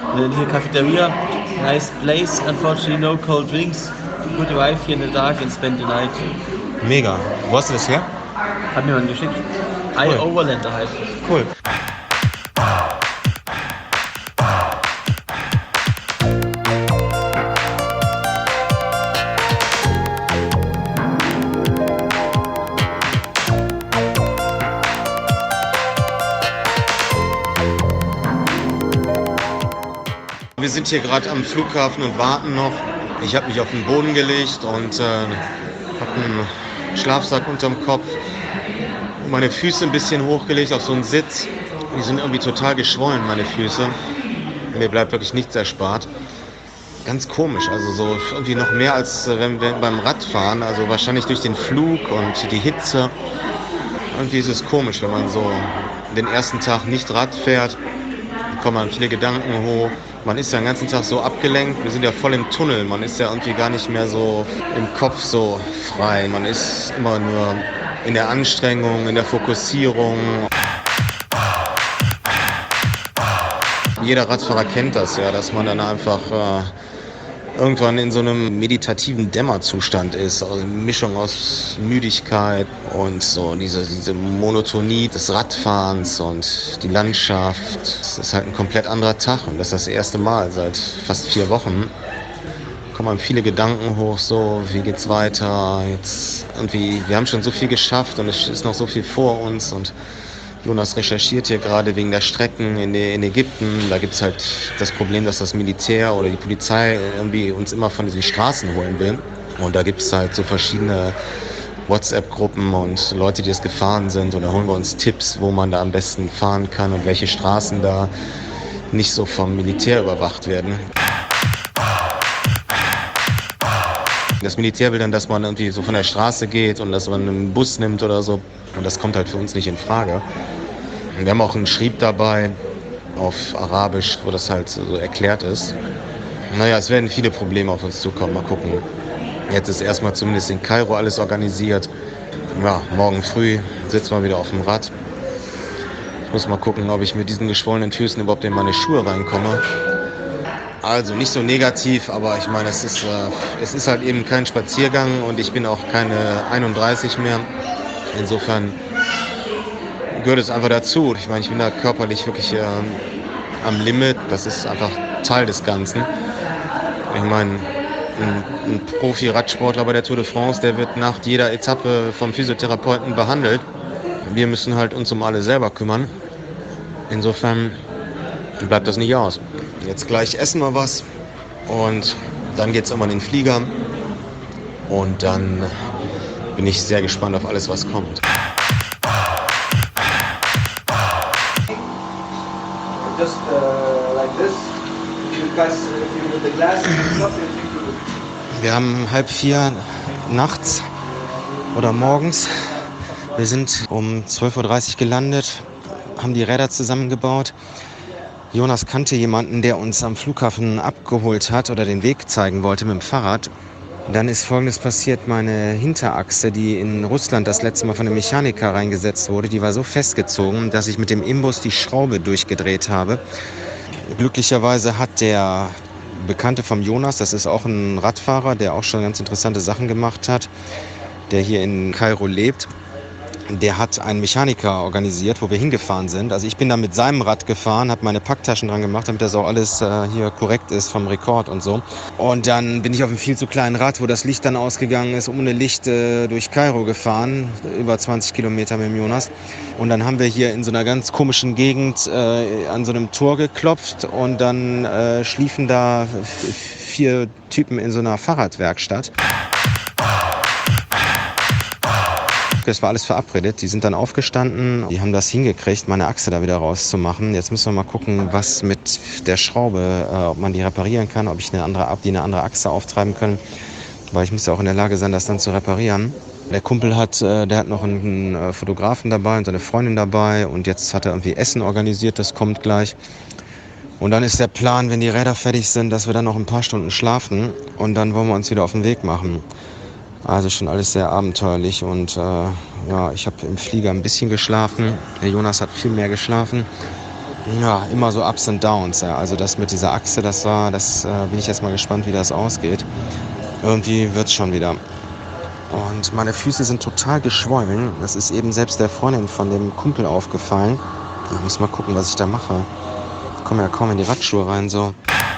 Here cafeteria, nice place. Unfortunately, no cold drinks. Good arrive here in the dark and spend the night. Mega. Wo hast du das her? Hat mir mal geschickt. Cool. Overlander heißt es. Cool. Wir sind hier gerade am Flughafen und warten noch. Ich habe mich auf den Boden gelegt und habe einen Schlafsack unterm Kopf. Meine Füße ein bisschen hochgelegt auf so einen Sitz. Die sind irgendwie total geschwollen, meine Füße. Mir bleibt wirklich nichts erspart. Ganz komisch, also so irgendwie noch mehr als wenn wir beim Radfahren. Also wahrscheinlich durch den Flug und die Hitze. Irgendwie ist es komisch, wenn man so den ersten Tag nicht Rad fährt. Da kommen dann viele Gedanken hoch. Man ist ja den ganzen Tag so abgelenkt. Wir sind ja voll im Tunnel. Man ist ja irgendwie gar nicht mehr so im Kopf so frei. Man ist immer nur in der Anstrengung, in der Fokussierung. Jeder Radfahrer kennt das ja, dass man dann einfach irgendwann in so einem meditativen Dämmerzustand ist. Also eine Mischung aus Müdigkeit und so diese Monotonie des Radfahrens und die Landschaft. Es ist halt ein komplett anderer Tag und das ist das erste Mal seit fast 4 Wochen. Kommen viele Gedanken hoch, so wie geht's weiter? Jetzt irgendwie, wir haben schon so viel geschafft und es ist noch so viel vor uns und Jonas recherchiert hier gerade wegen der Strecken in Ägypten. Da gibt es halt das Problem, dass das Militär oder die Polizei irgendwie uns immer von diesen Straßen holen will. Und da gibt es halt so verschiedene WhatsApp-Gruppen und Leute, die das gefahren sind. Und da holen wir uns Tipps, wo man da am besten fahren kann und welche Straßen da nicht so vom Militär überwacht werden. Das Militär will dann, dass man irgendwie so von der Straße geht und dass man einen Bus nimmt oder so. Und das kommt halt für uns nicht in Frage. Wir haben auch einen Schrieb dabei auf Arabisch, wo das halt so erklärt ist. Naja, es werden viele Probleme auf uns zukommen. Mal gucken. Jetzt ist erstmal zumindest in Kairo alles organisiert. Ja, morgen früh sitzen wir wieder auf dem Rad. Ich muss mal gucken, ob ich mit diesen geschwollenen Füßen überhaupt in meine Schuhe reinkomme. Also nicht so negativ, aber ich meine, es ist halt eben kein Spaziergang und ich bin auch keine 31 mehr. Insofern gehört es einfach dazu. Ich meine, ich bin da körperlich wirklich am Limit. Das ist einfach Teil des Ganzen. Ich meine, ein Profi-Radsportler bei der Tour de France, der wird nach jeder Etappe vom Physiotherapeuten behandelt. Wir müssen halt uns um alle selber kümmern. Insofern bleibt das nicht aus. Jetzt gleich essen wir was und dann geht's irgendwann in den Flieger und dann bin ich sehr gespannt auf alles, was kommt. Just like this, you guys, with the glasses and stuff, Wir haben 3:30 nachts oder morgens. Wir sind um 12:30 Uhr gelandet, haben die Räder zusammengebaut. Jonas kannte jemanden, der uns am Flughafen abgeholt hat oder den Weg zeigen wollte mit dem Fahrrad. Dann ist Folgendes passiert: Meine Hinterachse, die in Russland das letzte Mal von einem Mechaniker reingesetzt wurde, die war so festgezogen, dass ich mit dem Imbus die Schraube durchgedreht habe. Glücklicherweise hat der Bekannte vom Jonas, das ist auch ein Radfahrer, der auch schon ganz interessante Sachen gemacht hat, der hier in Kairo lebt, der hat einen Mechaniker organisiert, wo wir hingefahren sind. Also ich bin da mit seinem Rad gefahren, habe meine Packtaschen dran gemacht, damit das auch alles hier korrekt ist vom Rekord und so. Und dann bin ich auf einem viel zu kleinen Rad, wo das Licht dann ausgegangen ist, ohne Licht durch Kairo gefahren, über 20 Kilometer mit dem Jonas. Und dann haben wir hier in so einer ganz komischen Gegend an so einem Tor geklopft und dann schliefen da 4 Typen in so einer Fahrradwerkstatt. Es war alles verabredet. Die sind dann aufgestanden. Die haben das hingekriegt, meine Achse da wieder rauszumachen. Jetzt müssen wir mal gucken, was mit der Schraube, ob man die reparieren kann, ob ich eine andere Achse auftreiben kann. Weil ich muss ja auch in der Lage sein, das dann zu reparieren. Der Kumpel der hat noch einen Fotografen dabei und seine Freundin dabei. Und jetzt hat er irgendwie Essen organisiert, das kommt gleich. Und dann ist der Plan, wenn die Räder fertig sind, dass wir dann noch ein paar Stunden schlafen. Und dann wollen wir uns wieder auf den Weg machen. Also schon alles sehr abenteuerlich und ich habe im Flieger ein bisschen geschlafen. Der Jonas hat viel mehr geschlafen. Ja, immer so Ups und Downs. Ja. Also das mit dieser Achse, bin ich jetzt mal gespannt, wie das ausgeht. Irgendwie wird's schon wieder. Und meine Füße sind total geschwollen. Das ist eben selbst der Freundin von dem Kumpel aufgefallen. Ich muss mal gucken, was ich da mache. Ich komme ja kaum in die Radschuhe rein. So.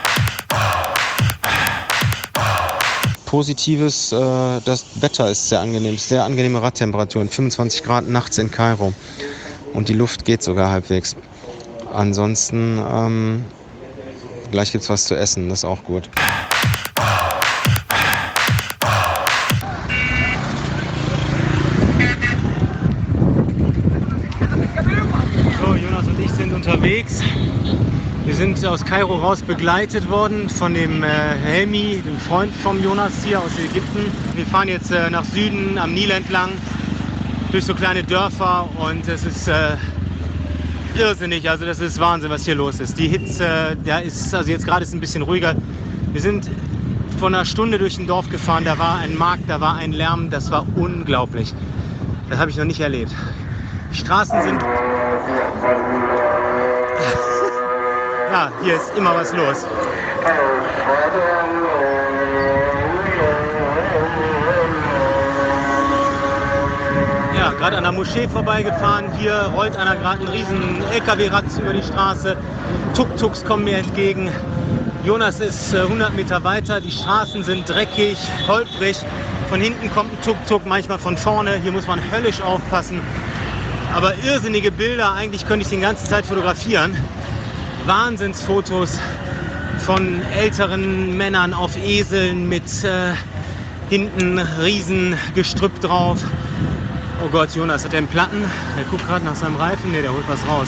Positives, das Wetter ist sehr angenehm. Sehr angenehme Radtemperaturen. 25 Grad nachts in Kairo. Und die Luft geht sogar halbwegs. Ansonsten, gleich gibt's was zu essen. Das ist auch gut. So, Jonas und ich sind unterwegs. Wir sind aus Kairo raus begleitet worden von dem Helmi, dem Freund vom Jonas hier aus Ägypten. Wir fahren jetzt nach Süden am Nil entlang, durch so kleine Dörfer und es ist irrsinnig, also das ist Wahnsinn, was hier los ist. Die Hitze, also jetzt gerade ist es ein bisschen ruhiger. Wir sind vor einer Stunde durch ein Dorf gefahren, da war ein Markt, da war ein Lärm, das war unglaublich. Das habe ich noch nicht erlebt. Die Straßen sind... Ja, hier ist immer was los. Ja, gerade an der Moschee vorbeigefahren. Hier rollt einer gerade einen riesen LKW-Rad über die Straße. Tuk-Tuks kommen mir entgegen. Jonas ist 100 Meter weiter. Die Straßen sind dreckig, holprig. Von hinten kommt ein Tuk-Tuk, manchmal von vorne. Hier muss man höllisch aufpassen. Aber irrsinnige Bilder. Eigentlich könnte ich die ganze Zeit fotografieren. Wahnsinnsfotos von älteren Männern auf Eseln mit hinten riesen Gestrüpp drauf. Oh Gott, Jonas, hat er einen Platten? Der guckt gerade nach seinem Reifen. Ne, der holt was raus.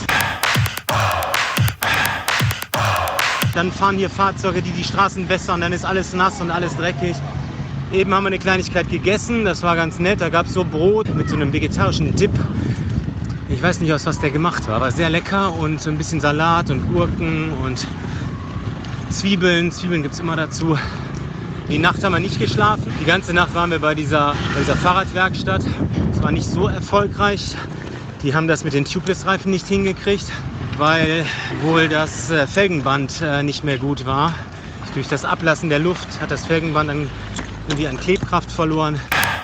Dann fahren hier Fahrzeuge, die die Straßen wässern. Dann ist alles nass und alles dreckig. Eben haben wir eine Kleinigkeit gegessen. Das war ganz nett. Da gab es so Brot mit so einem vegetarischen Dip. Ich weiß nicht, aus was der gemacht war, aber sehr lecker und so ein bisschen Salat und Gurken und Zwiebeln. Zwiebeln gibt es immer dazu. Die Nacht haben wir nicht geschlafen. Die ganze Nacht waren wir bei dieser Fahrradwerkstatt. Es war nicht so erfolgreich. Die haben das mit den Tubeless-Reifen nicht hingekriegt, weil wohl das Felgenband nicht mehr gut war. Durch das Ablassen der Luft hat das Felgenband dann irgendwie an Klebkraft verloren.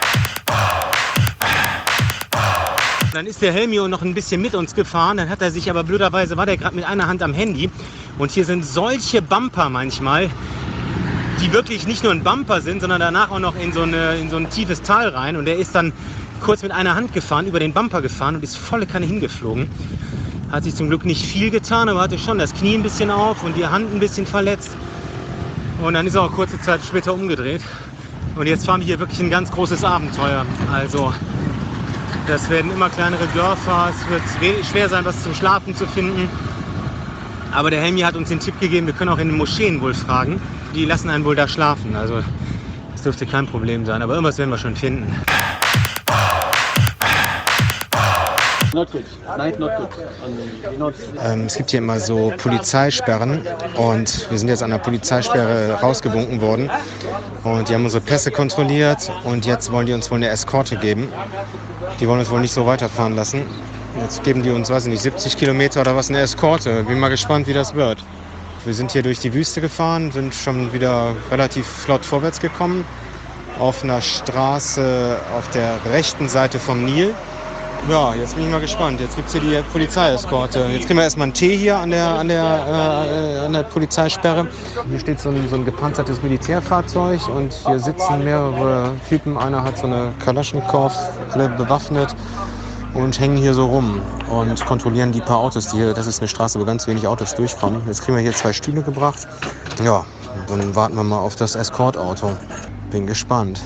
Dann ist der Helmio noch ein bisschen mit uns gefahren, dann hat er sich aber blöderweise, war der gerade mit einer Hand am Handy und hier sind solche Bumper manchmal, die wirklich nicht nur ein Bumper sind, sondern danach auch noch in so ein tiefes Tal rein und der ist dann kurz mit einer Hand gefahren, über den Bumper gefahren und ist volle Kanne hingeflogen. Hat sich zum Glück nicht viel getan, aber hatte schon das Knie ein bisschen auf und die Hand ein bisschen verletzt und dann ist er auch kurze Zeit später umgedreht und jetzt fahren wir hier wirklich ein ganz großes Abenteuer, also das werden immer kleinere Dörfer, es wird schwer sein, was zum Schlafen zu finden. Aber der Helmi hat uns den Tipp gegeben, wir können auch in den Moscheen wohl fragen. Die lassen einen wohl da schlafen, also das dürfte kein Problem sein, aber irgendwas werden wir schon finden. Not good. Night not good. Es gibt hier immer so Polizeisperren und wir sind jetzt an der Polizeisperre rausgewunken worden und die haben unsere Pässe kontrolliert und jetzt wollen die uns wohl eine Eskorte geben. Die wollen uns wohl nicht so weiterfahren lassen. Jetzt geben die uns, weiß ich nicht, 70 Kilometer oder was, eine Eskorte. Bin mal gespannt, wie das wird. Wir sind hier durch die Wüste gefahren, sind schon wieder relativ flott vorwärts gekommen. Auf einer Straße auf der rechten Seite vom Nil. Ja, jetzt bin ich mal gespannt. Jetzt gibt es hier die Polizeieskorte. Jetzt kriegen wir erstmal einen Tee hier an der Polizeisperre. Hier steht so ein gepanzertes Militärfahrzeug und hier sitzen mehrere Typen. Einer hat so eine Kalaschnikow, alle bewaffnet und hängen hier so rum und kontrollieren die paar Autos, die hier. Das ist eine Straße, wo ganz wenig Autos durchfahren. Jetzt kriegen wir hier 2 Stühle gebracht. Ja, dann warten wir mal auf das Eskortauto. Bin gespannt.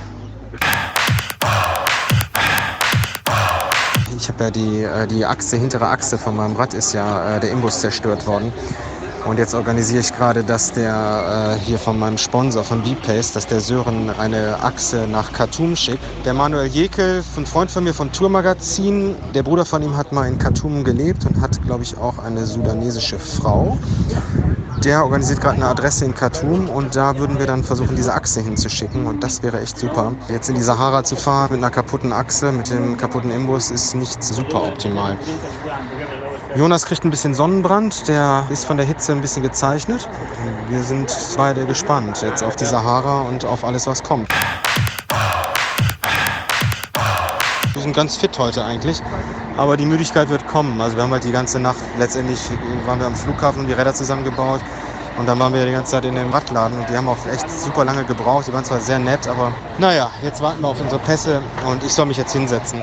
Ich habe ja die hintere Achse von meinem Rad ist ja der Imbus zerstört worden. Und jetzt organisiere ich gerade, dass der hier von meinem Sponsor von B-Pace, dass der Sören eine Achse nach Khartoum schickt. Der Manuel Jekel, ein Freund von mir vom Tourmagazin, der Bruder von ihm hat mal in Khartoum gelebt und hat, glaube ich, auch eine sudanesische Frau. Der organisiert gerade eine Adresse in Khartoum und da würden wir dann versuchen, diese Achse hinzuschicken und das wäre echt super. Jetzt in die Sahara zu fahren mit einer kaputten Achse, mit dem kaputten Imbus ist nicht super optimal. Jonas kriegt ein bisschen Sonnenbrand, der ist von der Hitze ein bisschen gezeichnet. Wir sind beide gespannt jetzt auf die Sahara und auf alles, was kommt. Wir sind ganz fit heute eigentlich, aber die Müdigkeit wird kommen. Also wir haben halt die ganze Nacht, letztendlich waren wir am Flughafen und die Räder zusammengebaut und dann waren wir die ganze Zeit in dem Radladen und die haben auch echt super lange gebraucht. Die waren zwar sehr nett, aber naja, jetzt warten wir auf unsere Pässe und ich soll mich jetzt hinsetzen.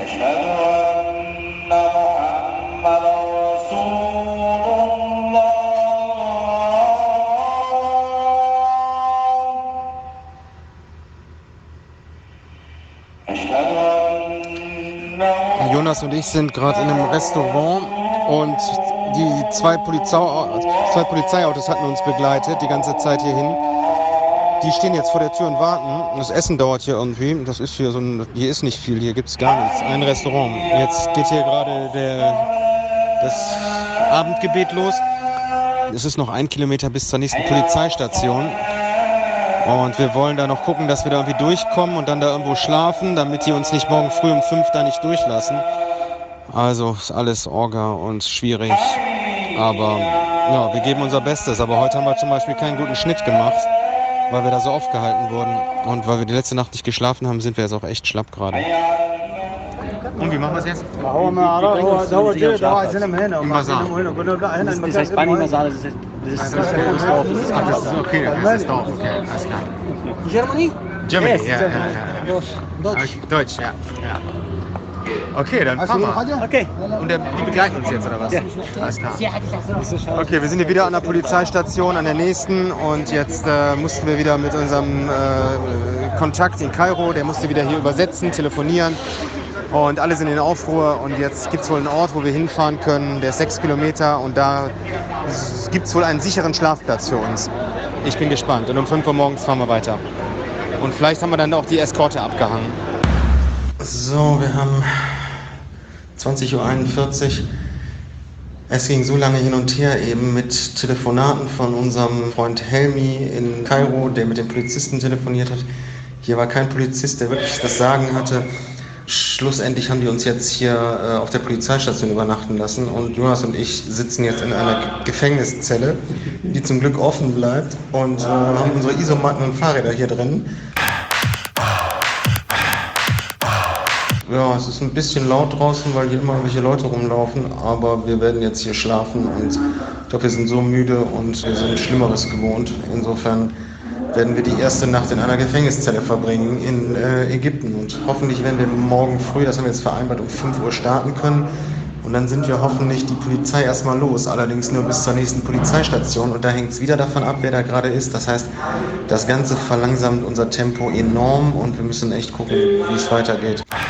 Jonas und ich sind gerade in einem Restaurant und die zwei Polizeiautos hatten uns begleitet die ganze Zeit hierhin. Die stehen jetzt vor der Tür und warten. Das Essen dauert hier irgendwie. Das ist hier hier ist nicht viel, hier gibt es gar nichts. Ein Restaurant. Jetzt geht hier gerade das Abendgebet los. Es ist noch 1 Kilometer bis zur nächsten Polizeistation. Und wir wollen da noch gucken, dass wir da irgendwie durchkommen und dann da irgendwo schlafen, damit die uns nicht morgen früh um 5 da nicht durchlassen. Also ist alles Orga und schwierig. Aber ja, wir geben unser Bestes. Aber heute haben wir zum Beispiel keinen guten Schnitt gemacht, weil wir da so aufgehalten wurden. Und weil wir die letzte Nacht nicht geschlafen haben, sind wir jetzt auch echt schlapp gerade. Und wie machen wir es jetzt? Im Basar. Das heißt Bani Masala, das ist das Dorf. Ach, das ist okay, das ist doch okay, alles klar. Germany? Germany, Yes, ja. Deutsch. Deutsch, ja. Okay, dann fahren wir. Okay. Und die begleiten uns jetzt, oder was? Ja. Alles klar. Okay, wir sind hier wieder an der Polizeistation, an der nächsten. Und jetzt mussten wir wieder mit unserem Kontakt in Kairo, der musste wieder hier übersetzen, telefonieren. Und alle sind in Aufruhr. Und jetzt gibt es wohl einen Ort, wo wir hinfahren können. Der ist 6 Kilometer und da gibt es wohl einen sicheren Schlafplatz für uns. Ich bin gespannt. Und um 5 Uhr morgens fahren wir weiter. Und vielleicht haben wir dann auch die Eskorte abgehangen. So, wir haben 20:41 Uhr. Es ging so lange hin und her eben mit Telefonaten von unserem Freund Helmi in Kairo, der mit den Polizisten telefoniert hat. Hier war kein Polizist, der wirklich das Sagen hatte. Schlussendlich haben die uns jetzt hier auf der Polizeistation übernachten lassen und Jonas und ich sitzen jetzt in einer Gefängniszelle, die zum Glück offen bleibt und haben unsere Isomatten und Fahrräder hier drin. Ja, es ist ein bisschen laut draußen, weil hier immer irgendwelche Leute rumlaufen, aber wir werden jetzt hier schlafen und ich glaube, wir sind so müde und wir sind Schlimmeres gewohnt. Insofern werden wir die erste Nacht in einer Gefängniszelle verbringen in Ägypten und hoffentlich werden wir morgen früh, das haben wir jetzt vereinbart, um 5 Uhr starten können und dann sind wir hoffentlich die Polizei erstmal los, allerdings nur bis zur nächsten Polizeistation und da hängt es wieder davon ab, wer da gerade ist. Das heißt, das Ganze verlangsamt unser Tempo enorm und wir müssen echt gucken, wie es weitergeht.